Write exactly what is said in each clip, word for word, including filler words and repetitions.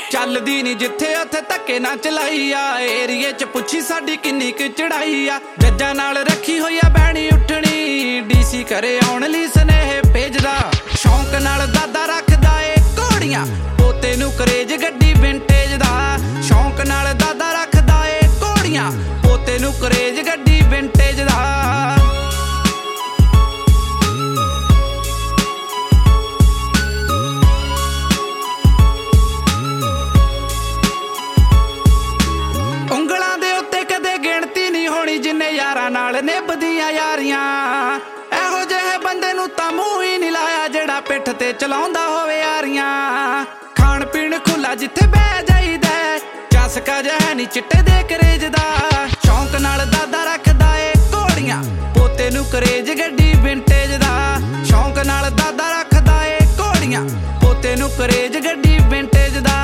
ਚੱਲਦੀ ਨੀ ਜਿੱਥੇ ਉੱਥੇ ਧੱਕੇ ਨਾ ਚਲਾਈ ਆ। ਏਰੀਏ ਚ ਪੁੱਛੀ ਸਾਡੀ ਕਿੰਨੀ ਕੁ ਚੜਾਈ ਆ। ਜੱਜਾਂ ਨਾਲ ਰੱਖੀ ਹੋਈ ਆ ਬਹਿਣੀ ਉੱਠਣੀ, ਡੀਸੀ ਘਰੇ ਆਉਣ ਲਈ ਸੁਨੇਹੇ ਭੇਜਦਾ। ਸ਼ੌਂਕ ਨਾਲ ਦਾਦਾ ਰੱਖਦਾ ਏ ਘੋੜੀਆਂ, ਪੋਤੇ ਨੂੰ ਕਰੇਜ ਗੱਡੀ ਵਿੰਟੇਜ ਦਾ। ਸ਼ੌਂਕ ਨਾਲ ਦਾਦਾ ਰੱਖਦਾ ਏ ਘੋੜੀਆਂ, ਪੋਤੇ ਨੂੰ ਕਰੇਜ ਗੱਡੀ ਵਿੰਟੇਜ ਦਾ। ਉਂਗਲਾਂ ਦੇ ਉੱਤੇ ਕਦੇ ਗਿਣਤੀ ਨਹੀਂ ਹੋਣੀ ਜਿੰਨੇ ਯਾਰਾਂ ਨਾਲ ਨਿਭਦੀਆਂ ਯਾਰੀਆਂ। ਇਹੋ ਜਿਹੇ ਬੰਦੇ ਨੂੰ ਤਾਂ ਮੂੰਹ ਹੀ ਨਹੀਂ ਲਾਇਆ ਜਿਹੜਾ ਪਿੱਠ ਤੇ ਚਲਾਉਂਦਾ ਹੋਵੇ ਯਾਰੀਆਂ। ਖਾਣ ਪੀਣ ਖੁੱਲਾ ਜਿੱਥੇ ਬਹਿ ਜਾਈਦਾ, ਚਸਕਾ ਜਿਹਾ ਨੀ ਚਿੱਟੇ ਦੇ ਕਰੇਜ ਦਾ। ਸ਼ੌਂਕ ਨਾਲ ਦਾਦਾ ਰੱਖਦਾ ਏ ਘੋੜੀਆਂ, ਪੋਤੇ ਨੂੰ ਕਰੇਜ ਗੱਡੀ ਵਿੰਟੇਜ ਦਾ। ਸ਼ੌਂਕ ਨਾਲ ਦਾਦਾ ਰੱਖਦਾ ਏ ਘੋੜੀਆਂ, ਪੋਤੇ ਨੂੰ ਕਰੇਜ ਗੱਡੀ ਵਿੰਟੇਜ ਦਾ।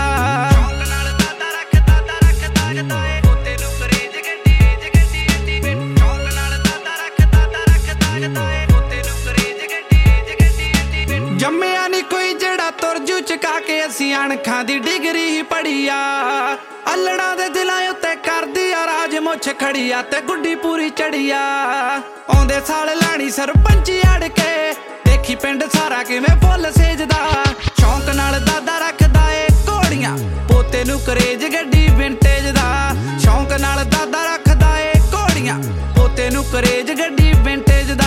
ਜੰਮਿਆ ਨੀ ਕੋਈ ਜਿਹੜਾ ਤੁਰਜੂ ਚਕਾ ਕੇ ਅਸੀਂ ਅਣਖਾਂ ਦੀ ਡਿਗਰੀ ਹੀ ਪੜੀ ਆ। ਅਲੜਾਂ ਦੇ ਦਿਲਾਂ ਉੱਤੇ ਕਰਦੀ ਆ ਰਾਜ ਮੁੱਛ ਖੜੀ ਆ ਤੇ ਗੁੱਡੀ ਪੂਰੀ ਚੜੀ ਆ। ਆਉਂਦੇ ਸਾਲ ਲਾਣੀ ਸਰਪੰਚੀ ਅੜ ਕੇ, ਦੇਖੀ ਪਿੰਡ ਸਾਰਾ ਕਿਵੇਂ ਫੁੱਲ ਸੇਜਦਾ। ਸ਼ੌਂਕ ਨਾਲ ਦਾਦਾ ਰੱਖਦਾ ਏ ਘੋੜੀਆਂ, ਪੋਤੇ ਨੂੰ ਕਰੇਜ ਗੱਡੀ ਵਿੰਟੇਜ ਦਾ। ਸ਼ੌਂਕ ਨਾਲ ਦਾਦਾ ਰੱਖਦਾ ਏ ਘੋੜੀਆਂ, ਪੋਤੇ ਨੂੰ ਕਰੇਜ ਗੱਡੀ ਵਿੰਟੇਜ ਦਾ।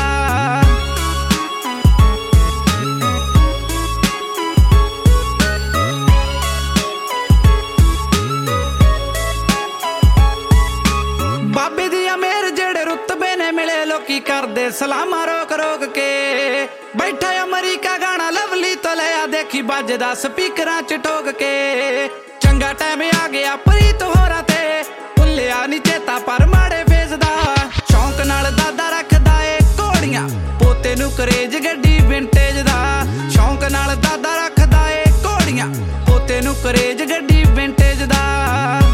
ਬਾਬੇ ਦੀ ਅਮੀਰ ਜਿਹੜੇ ਰੁਤਬੇ ਨੇ ਮਿਲੇ ਲੋਕੀ ਕਰਦੇ ਸਲਾਮਾਂ ਰੋਕ ਰੋਕ ਕੇ। ਬੈਠਾ ਅਮਰੀਕਾ ਗਾਣਾ ਲਵਲੀ ਤੋਂ ਲਿਆ, ਦੇਖੀ ਵੱਜਦਾ ਸਪੀਕਰਾਂ ਚ ਠੋਕ ਕੇ। ਚੰਗਾ ਟਾਈਮ ਆ ਗਿਆ ਪ੍ਰੀਤ ਹੋਰਾਂ ਤੇ, ਭੁੱਲਿਆ ਨੀ ਚੇਤਾ ਪਰ ਮਾੜੇ ਫੇਸ ਦਾ। ਸ਼ੌਂਕ ਨਾਲ ਦਾਦਾ ਰੱਖਦਾ ਏ ਘੋੜੀਆਂ, ਪੋਤੇ ਨੂੰ ਕਰੇਜ ਗੱਡੀ ਵਿੰਟੇਜ ਦਾ। ਸ਼ੌਂਕ ਨਾਲ ਦਾਦਾ ਰੱਖਦਾ ਏ ਘੋੜੀਆਂ, ਪੋਤੇ ਨੂੰ ਕਰੇਜ ਗੱਡੀ ਵਿੰਟੇਜ ਦਾ।